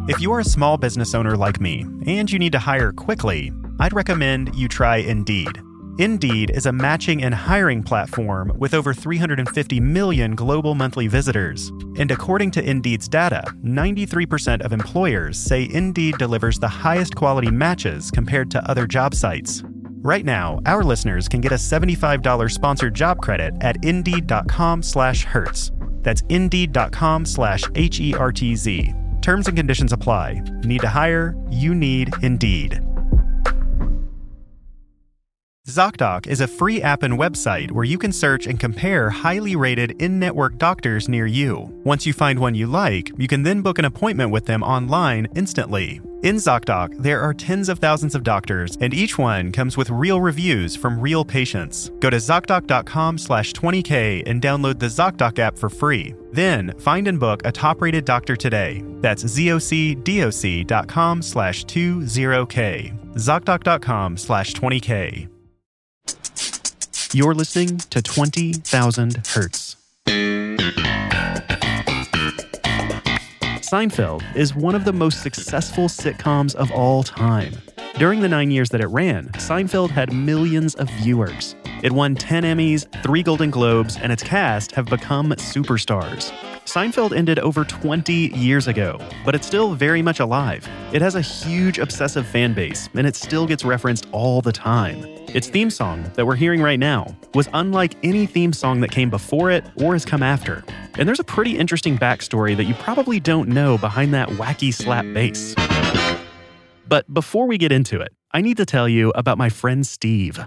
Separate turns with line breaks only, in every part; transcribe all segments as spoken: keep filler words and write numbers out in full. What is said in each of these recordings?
If you're a small business owner like me and you need to hire quickly, I'd recommend you try Indeed. Indeed is a matching and hiring platform with over three hundred fifty million global monthly visitors. And according to Indeed's data, ninety-three percent of employers say Indeed delivers the highest quality matches compared to other job sites. Right now, our listeners can get a seventy-five dollars sponsored job credit at Indeed.com slash Hertz. That's Indeed.com slash H E R T Z. Terms and conditions apply. Need to hire? You need Indeed. ZocDoc is a free app and website where you can search and compare highly rated in-network doctors near you. Once you find one you like, you can then book an appointment with them online instantly. In ZocDoc, there are tens of thousands of doctors, and each one comes with real reviews from real patients. Go to ZocDoc.com slash 20K and download the ZocDoc app for free. Then, find and book a top-rated doctor today. That's ZocDoc.com slash 20K. ZocDoc.com slash 20K. You're listening to twenty thousand Hertz. Seinfeld is one of the most successful sitcoms of all time. During the nine years that it ran, Seinfeld had millions of viewers. It won ten Emmys, three Golden Globes, and its cast have become superstars. Seinfeld ended over twenty years ago, but it's still very much alive. It has a huge obsessive fan base, and it still gets referenced all the time. Its theme song, that we're hearing right now, was unlike any theme song that came before it or has come after. And there's a pretty interesting backstory that you probably don't know behind that wacky slap bass. But before we get into it, I need to tell you about my friend Steve.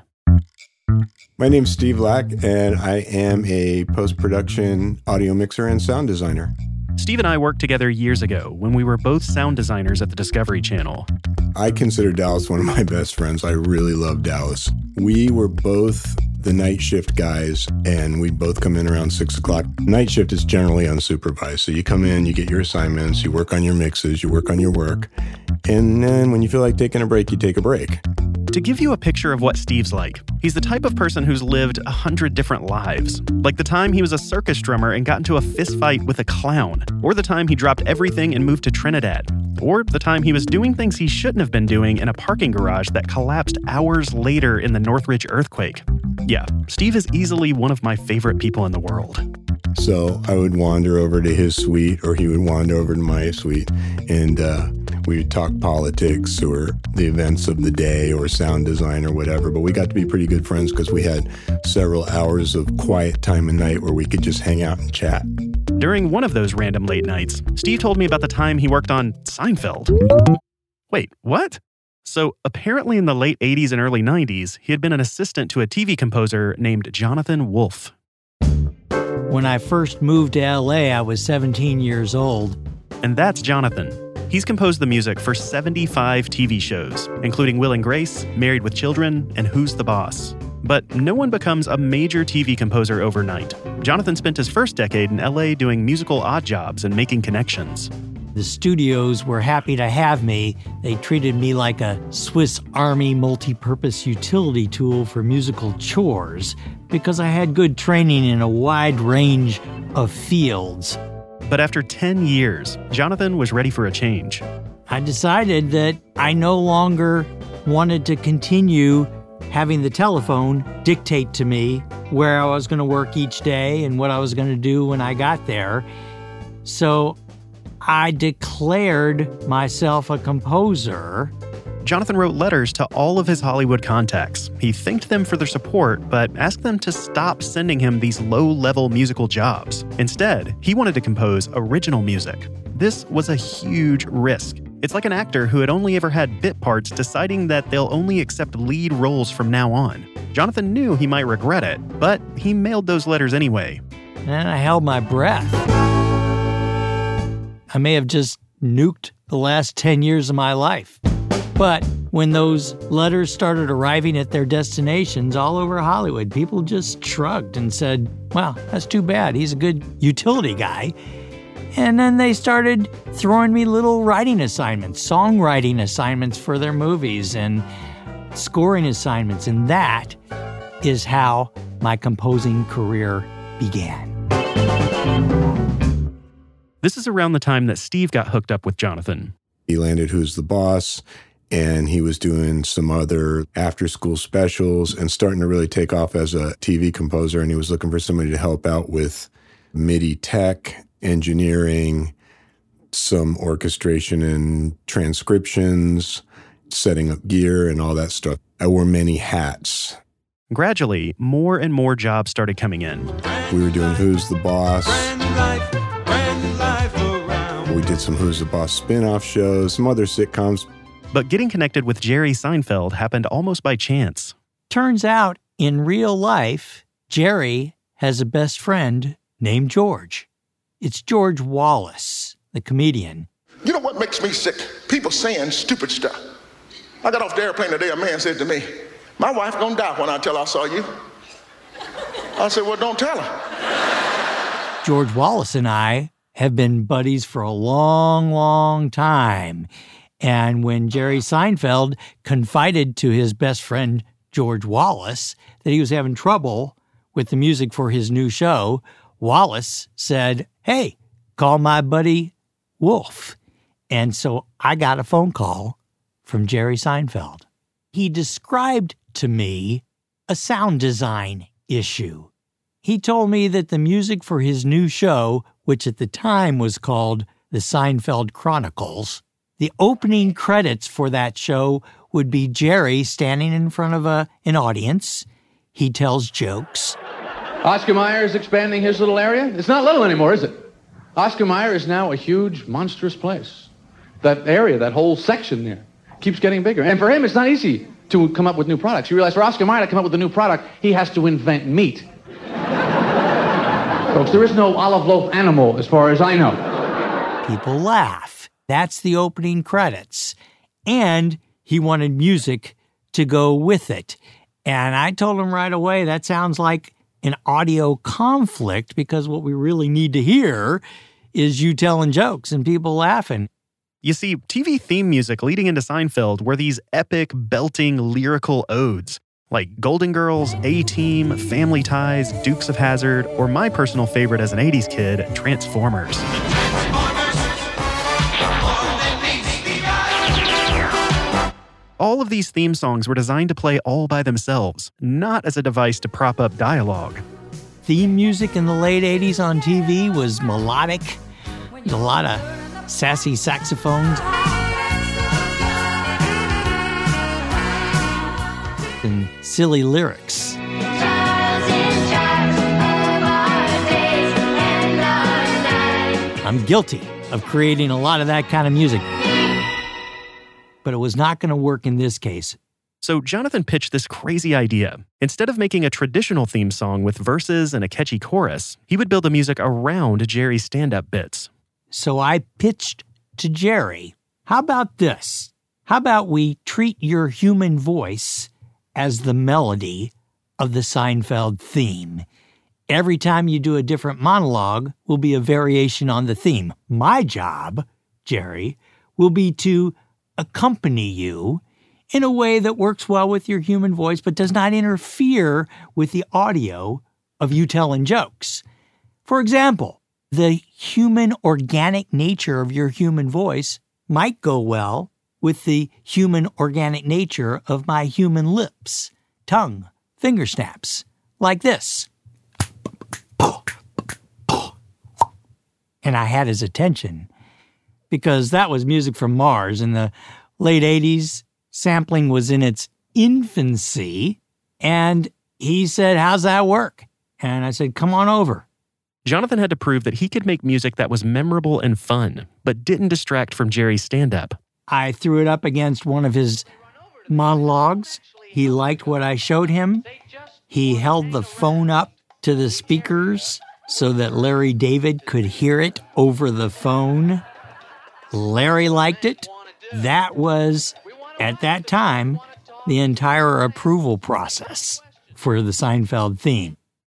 My name's Steve Lack, and I am a post-production audio mixer and sound designer.
Steve and I worked together years ago when we were both sound designers at the Discovery Channel.
I consider Dallas one of my best friends. I really love Dallas. We were both the night shift guys, and we both come in around six o'clock. Night shift is generally unsupervised. So you come in, you get your assignments, you work on your mixes, you work on your work, and then when you feel like taking a break, you take a break.
To give you a picture of what Steve's like, he's the type of person who's lived a hundred different lives. Like the time he was a circus drummer and got into a fist fight with a clown. Or the time he dropped everything and moved to Trinidad. Or the time he was doing things he shouldn't have been doing in a parking garage that collapsed hours later in the Northridge earthquake. Yeah, Steve is easily one of my favorite people in the world.
So I would wander over to his suite, or he would wander over to my suite, and uh, we would talk politics or the events of the day or sound design or whatever. But we got to be pretty good friends because we had several hours of quiet time a night where we could just hang out and chat.
During one of those random late nights, Steve told me about the time he worked on Seinfeld. Wait, what? So apparently in the late eighties and early nineties, he had been an assistant to a T V composer named Jonathan Wolff.
When I first moved to L A, I was seventeen years old.
And that's Jonathan. He's composed the music for seventy-five T V shows, including Will and Grace, Married with Children, and Who's the Boss? But no one becomes a major T V composer overnight. Jonathan spent his first decade in L A doing musical odd jobs and making connections.
The studios were happy to have me. They treated me like a Swiss Army multi-purpose utility tool for musical chores because I had good training in a wide range of fields.
But after ten years, Jonathan was ready for a change.
I decided that I no longer wanted to continue having the telephone dictate to me where I was going to work each day and what I was going to do when I got there. So I declared myself a composer.
Jonathan wrote letters to all of his Hollywood contacts. He thanked them for their support, but asked them to stop sending him these low-level musical jobs. Instead, he wanted to compose original music. This was a huge risk. It's like an actor who had only ever had bit parts deciding that they'll only accept lead roles from now on. Jonathan knew he might regret it, but he mailed those letters anyway.
And I held my breath. I may have just nuked the last ten years of my life. But when those letters started arriving at their destinations all over Hollywood, people just shrugged and said, well, that's too bad. He's a good utility guy. And then they started throwing me little writing assignments, songwriting assignments for their movies and scoring assignments. And that is how my composing career began.
This is around the time that Steve got hooked up with Jonathan.
He landed Who's the Boss, and he was doing some other after-school specials and starting to really take off as a T V composer, and he was looking for somebody to help out with MIDI tech, engineering, some orchestration and transcriptions, setting up gear and all that stuff. I wore many hats.
Gradually, more and more jobs started coming in.
We were doing Who's the Boss. We did some Who's the Boss spin-off shows, some other sitcoms.
But getting connected with Jerry Seinfeld happened almost by chance.
Turns out, in real life, Jerry has a best friend named George. It's George Wallace, the comedian.
You know what makes me sick? People saying stupid stuff. I got off the airplane today, a man said to me, "My wife gonna die when I tell her I saw you." I said, "Well, don't tell her."
George Wallace and I have been buddies for a long, long time. And when Jerry Seinfeld confided to his best friend, George Wallace, that he was having trouble with the music for his new show, Wallace said, "Hey, call my buddy Wolf." And so I got a phone call from Jerry Seinfeld. He described to me a sound design issue. He told me that the music for his new show, which at the time was called The Seinfeld Chronicles, the opening credits for that show would be Jerry standing in front of a, an audience. He tells jokes.
Oscar Mayer is expanding his little area. It's not little anymore, is it? Oscar Mayer is now a huge, monstrous place. That area, that whole section there, keeps getting bigger. And for him, it's not easy to come up with new products. You realize for Oscar Mayer to come up with a new product, he has to invent meat. Folks, there is no olive loaf animal as far as I know.
People laugh. That's the opening credits. And he wanted music to go with it. And I told him right away, that sounds like an audio conflict, because what we really need to hear is you telling jokes and people laughing.
You see, T V theme music leading into Seinfeld were these epic, belting, lyrical odes, like Golden Girls, A-Team, Family Ties, Dukes of Hazzard, or my personal favorite as an eighties kid, Transformers. All of these theme songs were designed to play all by themselves, not as a device to prop up dialogue.
Theme music in the late eighties on T V was melodic. There's a lot of sassy saxophones and silly lyrics. I'm guilty of creating a lot of that kind of music. But it was not going to work in this case.
So Jonathan pitched this crazy idea. Instead of making a traditional theme song with verses and a catchy chorus, he would build the music around Jerry's stand-up bits.
So I pitched to Jerry, how about this? How about we treat your human voice as the melody of the Seinfeld theme? Every time you do a different monologue will be a variation on the theme. My job, Jerry, will be to accompany you in a way that works well with your human voice but does not interfere with the audio of you telling jokes. For example, the human organic nature of your human voice might go well with the human organic nature of my human lips, tongue, finger snaps, like this. And I had his attention because that was music from Mars. In the late eighties, sampling was in its infancy, and he said, "How's that work?" And I said, "Come on over."
Jonathan had to prove that he could make music that was memorable and fun, but didn't distract from Jerry's stand-up.
I threw it up against one of his monologues. He liked what I showed him. He held the phone up to the speakers so that Larry David could hear it over the phone. Larry liked it. That was, at that time, the entire approval process for the Seinfeld theme.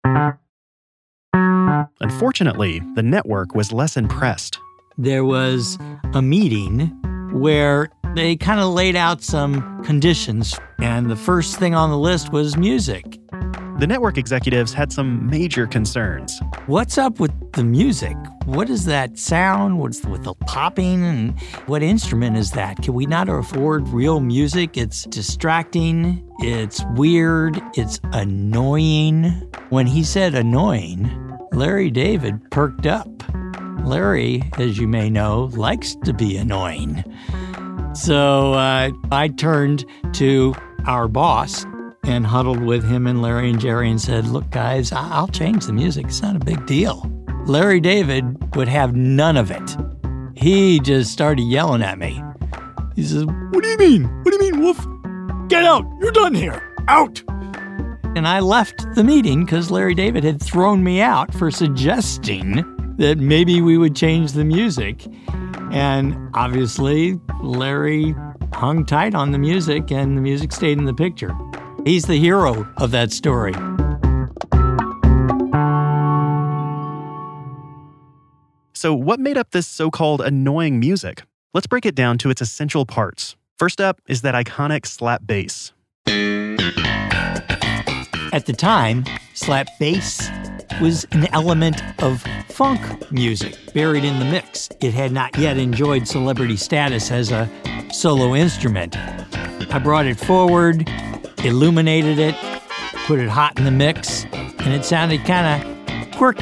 Unfortunately, the network was less impressed.
There was a meeting where they kind of laid out some conditions, and the first thing on the list was music.
The network executives had some major concerns.
What's up with the music? What is that sound? What's with the popping? And what instrument is that? Can we not afford real music? It's distracting. It's weird. It's annoying. When he said annoying, Larry David perked up. Larry, as you may know, likes to be annoying. So uh, I turned to our boss and huddled with him and Larry and Jerry and said, look, guys, I'll change the music. It's not a big deal. Larry David would have none of it. He just started yelling at me. He says, what do you mean? What do you mean, Wolf? Get out. You're done here. Out. And I left the meeting because Larry David had thrown me out for suggesting that maybe we would change the music. And obviously, Larry hung tight on the music, and the music stayed in the picture. He's the hero of that story.
So what made up this so-called annoying music? Let's break it down to its essential parts. First up is that iconic slap bass.
At the time, slap bass was an element of funk music buried in the mix. It had not yet enjoyed celebrity status as a solo instrument. I brought it forward, illuminated it, put it hot in the mix, and it sounded kind of quirky.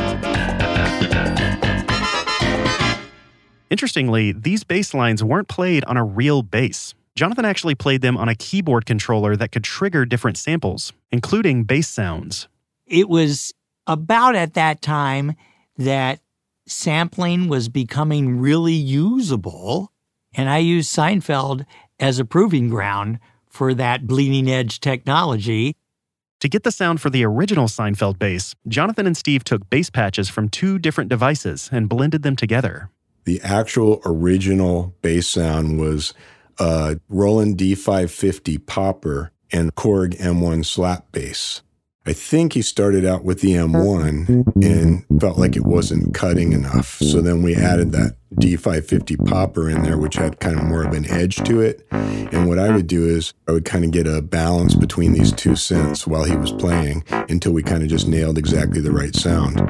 Interestingly, these bass lines weren't played on a real bass. Jonathan actually played them on a keyboard controller that could trigger different samples, including bass sounds.
It was about at that time that sampling was becoming really usable, and I used Seinfeld as a proving ground for that bleeding edge technology.
To get the sound for the original Seinfeld bass, Jonathan and Steve took bass patches from two different devices and blended them together.
The actual original bass sound was a Roland D five fifty popper and Korg M one slap bass. I think he started out with the M one and felt like it wasn't cutting enough. So then we added that D five fifty popper in there, which had kind of more of an edge to it. And what I would do is I would kind of get a balance between these two synths while he was playing until we kind of just nailed exactly the right sound.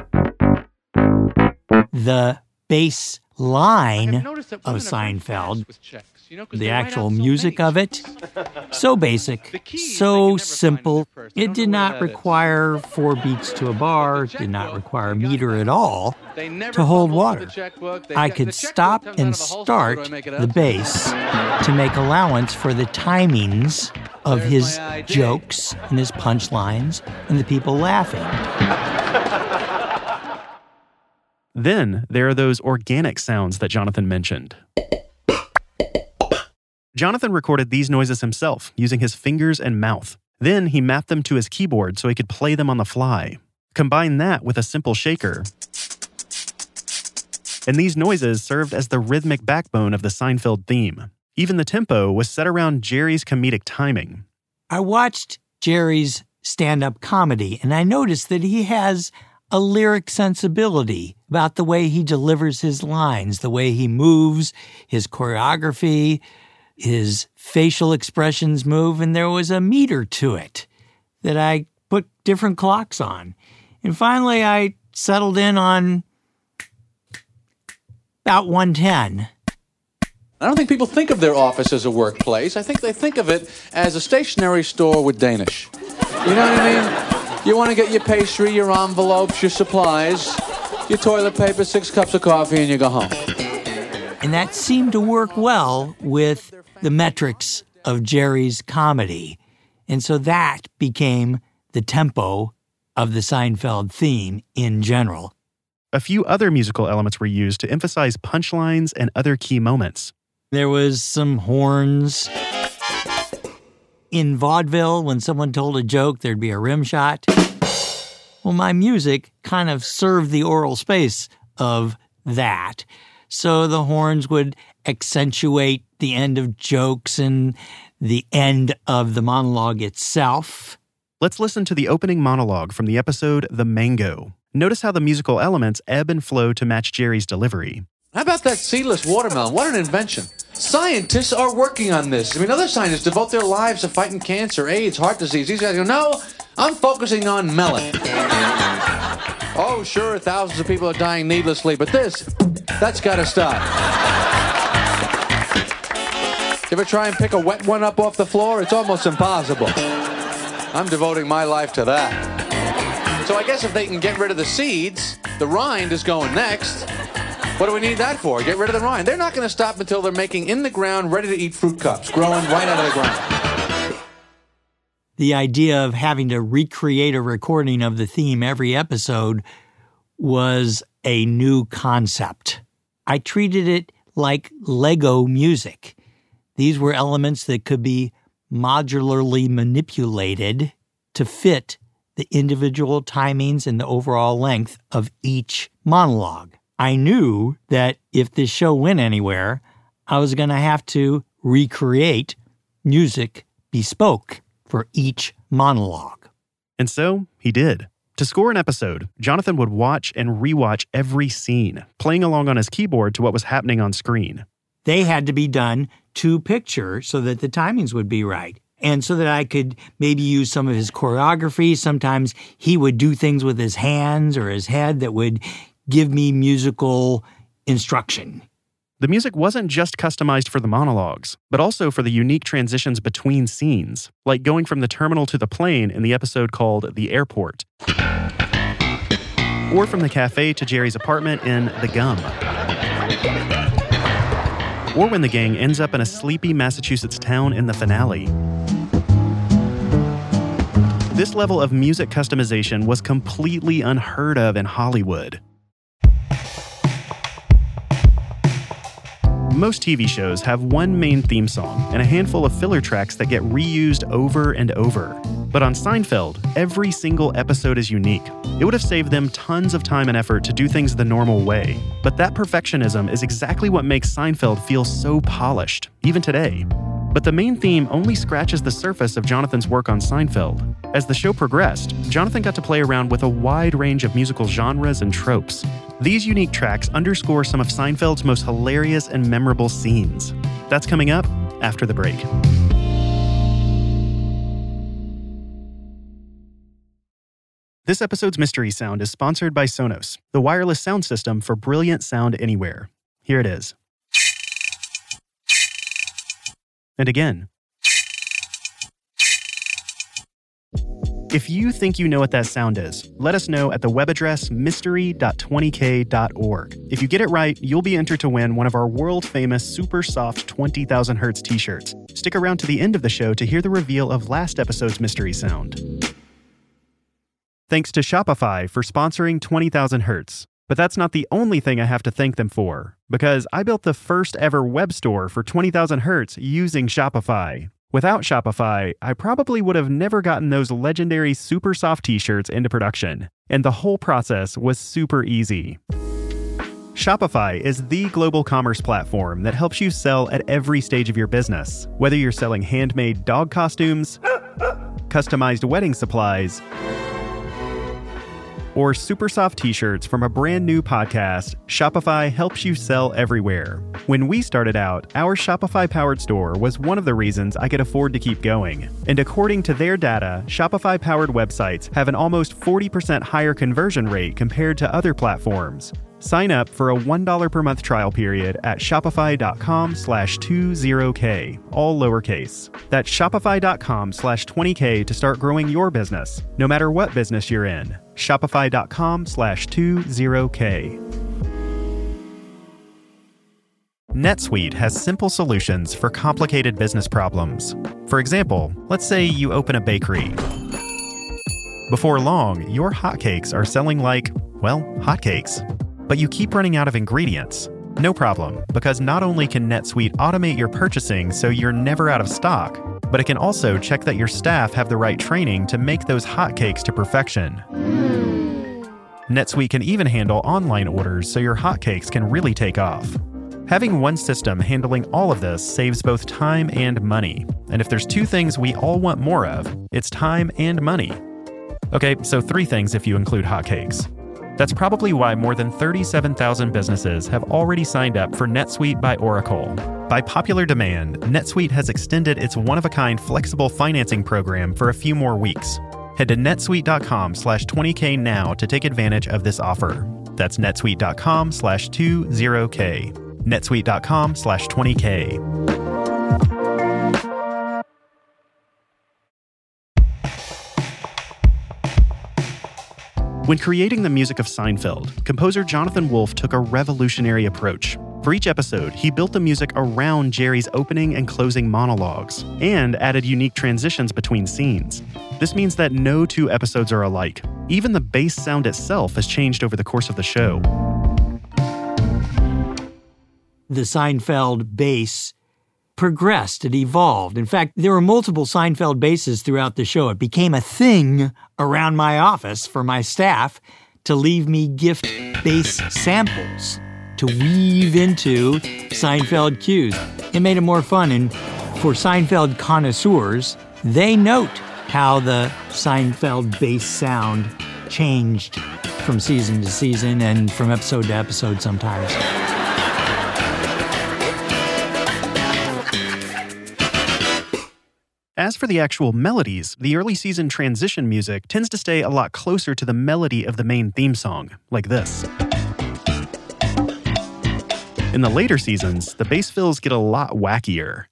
The bass line of Seinfeld, you know, the actual music of it, so basic, so simple. It did not require four beats to a bar, did not require a meter at all to hold water. I could stop and start the bass to make allowance for the timings of his jokes and his punchlines and the people laughing.
Then there are those organic sounds that Jonathan mentioned. Jonathan recorded these noises himself using his fingers and mouth. Then he mapped them to his keyboard so he could play them on the fly. Combine that with a simple shaker, and these noises served as the rhythmic backbone of the Seinfeld theme. Even the tempo was set around Jerry's comedic timing.
I watched Jerry's stand-up comedy, and I noticed that he has a lyric sensibility about the way he delivers his lines, the way he moves, his choreography, his facial expressions move, and there was a meter to it that I put different clocks on. And finally, I settled in on about one ten.
I don't think people think of their office as a workplace. I think they think of it as a stationery store with Danish. You know what I mean? You want to get your pastry, your envelopes, your supplies, your toilet paper, six cups of coffee, and you go home.
And that seemed to work well with the metrics of Jerry's comedy. And so that became the tempo of the Seinfeld theme in general.
A few other musical elements were used to emphasize punchlines and other key moments.
There was some horns. In vaudeville, when someone told a joke, there'd be a rim shot. Well, my music kind of served the oral space of that. So the horns would accentuate the end of jokes and the end of the monologue itself.
Let's listen to the opening monologue from the episode The Mango. Notice how the musical elements ebb and flow to match Jerry's delivery.
How about that seedless watermelon? What an invention. Scientists are working on this. I mean, other scientists devote their lives to fighting cancer, AIDS, heart disease. These guys go, no, I'm focusing on melon. Oh, sure, thousands of people are dying needlessly, but this, that's got to stop. You ever try and pick a wet one up off the floor? It's almost impossible. I'm devoting my life to that. So I guess if they can get rid of the seeds, the rind is going next. What do we need that for? Get rid of the rind. They're not going to stop until they're making in the ground, ready-to-eat fruit cups, growing right out of the ground.
The idea of having to recreate a recording of the theme every episode was a new concept. I treated it like Lego music. These were elements that could be modularly manipulated to fit the individual timings and the overall length of each monologue. I knew that if this show went anywhere, I was going to have to recreate music bespoke for each monologue.
And so he did. To score an episode, Jonathan would watch and rewatch every scene, playing along on his keyboard to what was happening on screen.
They had to be done to picture so that the timings would be right. And so that I could maybe use some of his choreography. Sometimes he would do things with his hands or his head that would give me musical instruction.
The music wasn't just customized for the monologues, but also for the unique transitions between scenes, like going from the terminal to the plane in the episode called The Airport, or from the cafe to Jerry's apartment in The Gum, or when the gang ends up in a sleepy Massachusetts town in the finale. This level of music customization was completely unheard of in Hollywood. Most T V shows have one main theme song and a handful of filler tracks that get reused over and over. But on Seinfeld, every single episode is unique. It would have saved them tons of time and effort to do things the normal way. But that perfectionism is exactly what makes Seinfeld feel so polished, even today. But the main theme only scratches the surface of Jonathan's work on Seinfeld. As the show progressed, Jonathan got to play around with a wide range of musical genres and tropes. These unique tracks underscore some of Seinfeld's most hilarious and memorable scenes. That's coming up after the break. This episode's Mystery Sound is sponsored by Sonos, the wireless sound system for brilliant sound anywhere. Here it is. And again. If you think you know what that sound is, let us know at the web address mystery dot twenty k dot org. If you get it right, you'll be entered to win one of our world-famous super soft twenty thousand hertz t-shirts. Stick around to the end of the show to hear the reveal of last episode's mystery sound. Thanks to Shopify for sponsoring twenty thousand hertz. But that's not the only thing I have to thank them for, because I built the first ever web store for twenty thousand hertz using Shopify. Without Shopify, I probably would have never gotten those legendary super soft t-shirts into production, and the whole process was super easy. Shopify is the global commerce platform that helps you sell at every stage of your business, whether you're selling handmade dog costumes, customized wedding supplies, or super soft t-shirts from a brand new podcast. Shopify helps you sell everywhere. When we started out, our Shopify-powered store was one of the reasons I could afford to keep going. And according to their data, Shopify-powered websites have an almost forty percent higher conversion rate compared to other platforms. Sign up for a one dollar per month trial period at shopify.com slash 20k, all lowercase. That's shopify.com slash 20k to start growing your business, no matter what business you're in. Shopify.com slash 20k. NetSuite has simple solutions for complicated business problems. For example, let's say you open a bakery. Before long, your hotcakes are selling like, well, hotcakes. But you keep running out of ingredients. No problem, because not only can NetSuite automate your purchasing so you're never out of stock, but it can also check that your staff have the right training to make those hotcakes to perfection. Mm. NetSuite can even handle online orders so your hotcakes can really take off. Having one system handling all of this saves both time and money. And if there's two things we all want more of, it's time and money. Okay, so three things if you include hotcakes. That's probably why more than thirty-seven thousand businesses have already signed up for NetSuite by Oracle. By popular demand, NetSuite has extended its one-of-a-kind flexible financing program for a few more weeks. Head to netsuite.com slash 20k now to take advantage of this offer. That's netsuite.com slash 20k. netsuite.com slash 20k. When creating the music of Seinfeld, composer Jonathan Wolff took a revolutionary approach. For each episode, he built the music around Jerry's opening and closing monologues, and added unique transitions between scenes. This means that no two episodes are alike. Even the bass sound itself has changed over the course of the show.
The Seinfeld bass progressed, it evolved. In fact, there were multiple Seinfeld basses throughout the show. It became a thing around my office for my staff to leave me gift bass samples to weave into Seinfeld cues. It made it more fun, and for Seinfeld connoisseurs, they note how the Seinfeld bass sound changed from season to season and from episode to episode sometimes.
As for the actual melodies, the early season transition music tends to stay a lot closer to the melody of the main theme song, like this. In the later seasons, the bass fills get a lot wackier.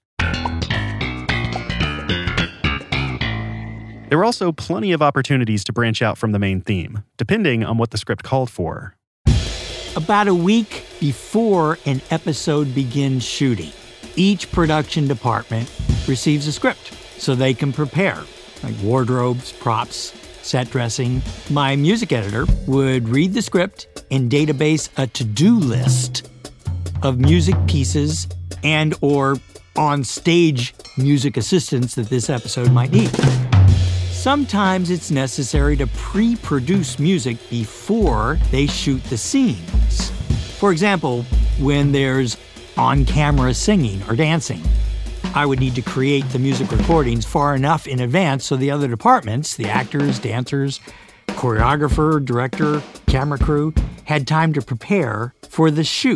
There were also plenty of opportunities to branch out from the main theme, depending on what the script called for.
About a week before an episode begins shooting, each production department receives a script so they can prepare, like wardrobes, props, set dressing. My music editor would read the script and database a to-do list of music pieces and or on-stage music assistance that this episode might need. Sometimes it's necessary to pre-produce music before they shoot the scenes. For example, when there's on-camera singing or dancing, I would need to create the music recordings far enough in advance so the other departments, the actors, dancers, choreographer, director, camera crew, had time to prepare for the shoot.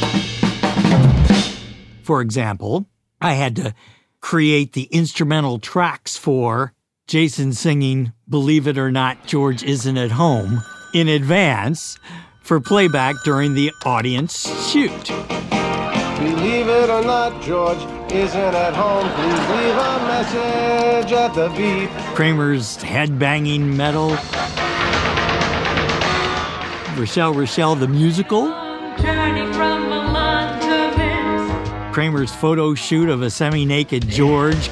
For example, I had to create the instrumental tracks for Jason singing "Believe It or Not, George Isn't at Home" in advance for playback during the audience shoot.
Believe it or not, George isn't at home. Please leave a message at the beep.
Kramer's head-banging metal. Rochelle Rochelle the musical.
Journey from Milan to Venice.
Kramer's photo shoot of a semi-naked George.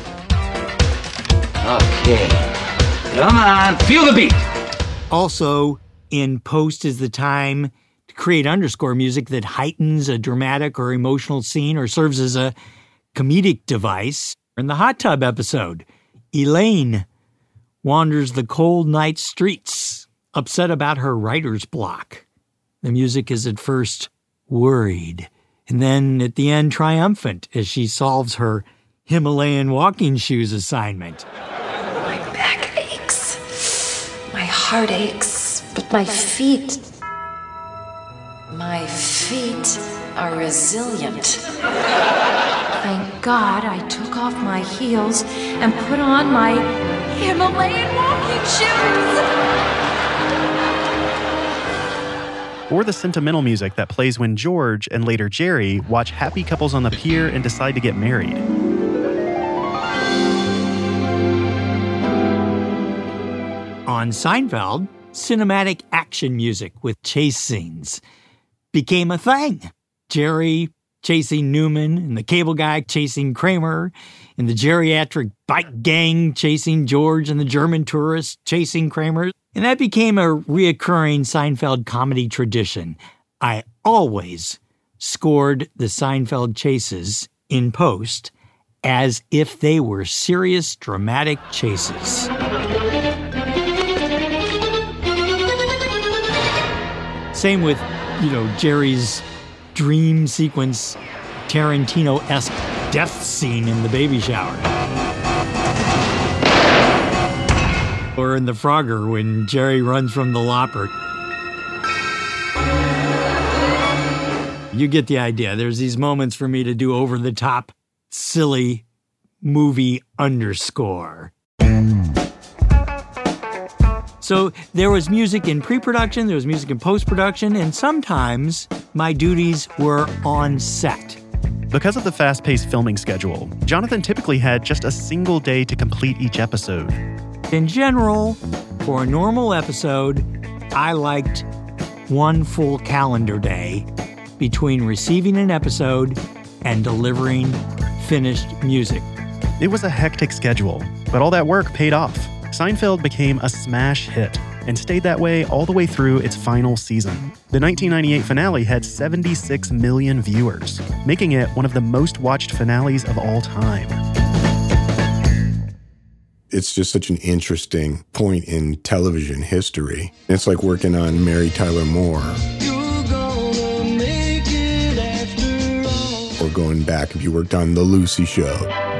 Okay, come on, feel the beat.
Also, in post is the time to create underscore music that heightens a dramatic or emotional scene or serves as a comedic device. In the hot tub episode, Elaine wanders the cold night streets, upset about her writer's block. The music is at first worried, and then at the end triumphant as she solves her Himalayan walking shoes assignment.
My back aches, my heart aches, but my feet, my feet are resilient. Thank God I took off my heels and put on my Himalayan walking shoes.
Or the sentimental music that plays when George and later Jerry watch happy couples on the pier and decide to get married.
On Seinfeld, cinematic action music with chase scenes became a thing. Jerry chasing Newman, and the cable guy chasing Kramer, and the geriatric bike gang chasing George, and the German tourist chasing Kramer. And that became a reoccurring Seinfeld comedy tradition. I always scored the Seinfeld chases in post as if they were serious, dramatic chases. Same with, you know, Jerry's dream sequence, Tarantino-esque death scene in the baby shower. Or in The Frogger when Jerry runs from the Lopper. You get the idea. There's these moments for me to do over-the-top, silly movie underscore. So there was music in pre-production, there was music in post-production, and sometimes my duties were on set.
Because of the fast-paced filming schedule, Jonathan typically had just a single day to complete each episode.
In general, for a normal episode, I liked one full calendar day between receiving an episode and delivering finished music.
It was a hectic schedule, but all that work paid off. Seinfeld became a smash hit and stayed that way all the way through its final season. The nineteen ninety-eight finale had seventy-six million viewers, making it one of the most watched finales of all time.
It's just such an interesting point in television history. It's like working on Mary Tyler Moore. Or going back if you worked on The Lucy Show.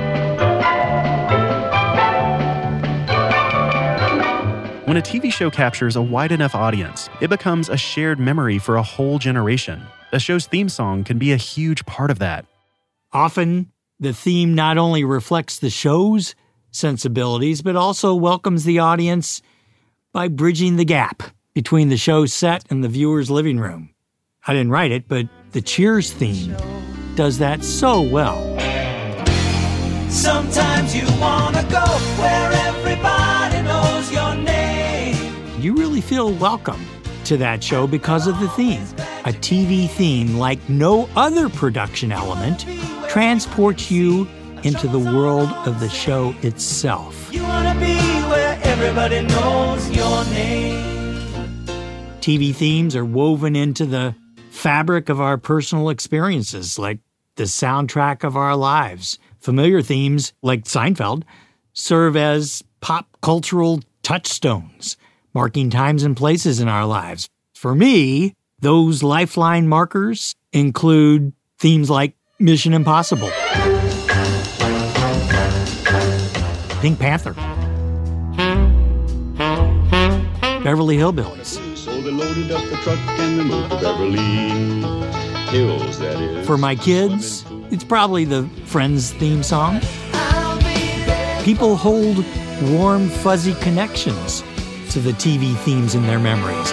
When a T V show captures a wide enough audience, it becomes a shared memory for a whole generation. A show's theme song can be a huge part of that.
Often, the theme not only reflects the show's sensibilities, but also welcomes the audience by bridging the gap between the show's set and the viewer's living room. I didn't write it, but the Cheers theme does that so well.
Sometimes you wanna go where everybody knows your name.
You really feel welcome to that show because of the theme. A T V theme, like no other production element, transports you into the world of the show itself.
You wanna be where everybody knows your name.
T V themes are woven into the fabric of our personal experiences, like the soundtrack of our lives. Familiar themes, like Seinfeld, serve as pop cultural touchstones, marking times and places in our lives. For me, those lifeline markers include themes like Mission Impossible, Pink Panther, Beverly Hillbillies.
So they loaded up the truck and they moved to Beverly Hills, that is.
For my kids, it's probably the Friends theme song. People hold warm, fuzzy connections to the T V themes in their memories.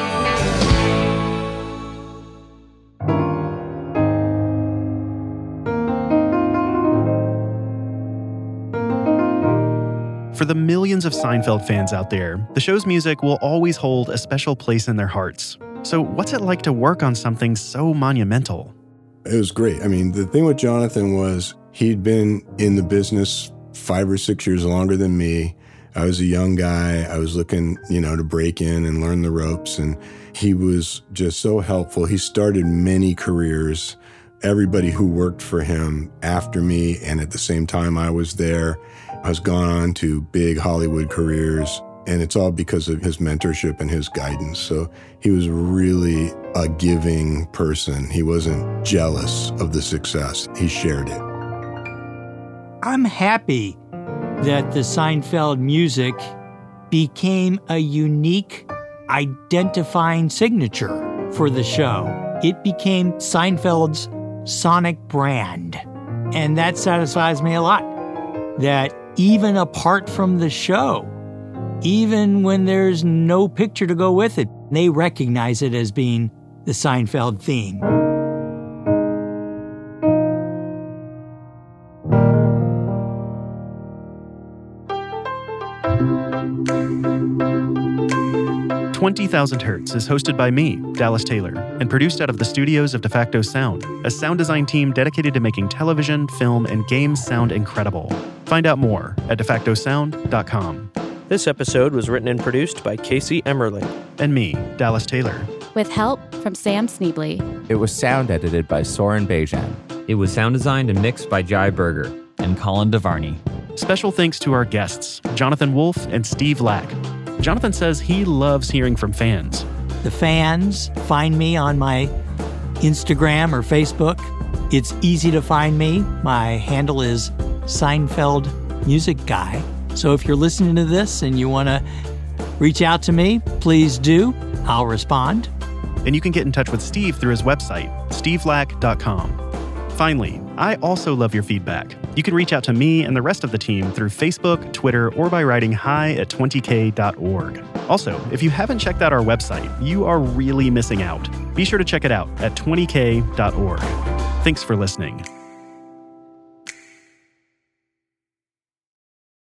For the millions of Seinfeld fans out there, the show's music will always hold a special place in their hearts. So what's it like to work on something so monumental?
It was great. I mean, the thing with Jonathan was he'd been in the business five or six years longer than me. I was a young guy. I was looking, you know, to break in and learn the ropes. And he was just so helpful. He started many careers. Everybody who worked for him after me and at the same time I was there has gone on to big Hollywood careers. And it's all because of his mentorship and his guidance. So he was really a giving person. He wasn't jealous of the success. He shared it.
I'm happy that the Seinfeld music became a unique, identifying signature for the show. It became Seinfeld's sonic brand. And that satisfies me a lot. That even apart from the show, even when there's no picture to go with it, they recognize it as being the Seinfeld theme.
twenty thousand Hertz is hosted by me, Dallas Taylor, and produced out of the studios of DeFacto Sound, a sound design team dedicated to making television, film, and games sound incredible. Find out more at de facto sound dot com.
This episode was written and produced by Casey Emmerling.
And me, Dallas Taylor.
With help from Sam Sneebly.
It was sound edited by Soren Bejan.
It was sound designed and mixed by Jai Berger and Colin DeVarney.
Special thanks to our guests, Jonathan Wolf and Steve Lack. Jonathan says he loves hearing from fans.
The fans find me on my Instagram or Facebook. It's easy to find me. My handle is Seinfeld Music Guy. So if you're listening to this and you want to reach out to me, please do. I'll respond.
And you can get in touch with Steve through his website, steve lack dot com. Finally, I also love your feedback. You can reach out to me and the rest of the team through Facebook, Twitter, or by writing hi at twenty k dot org. Also, if you haven't checked out our website, you are really missing out. Be sure to check it out at twenty k dot org. Thanks for listening.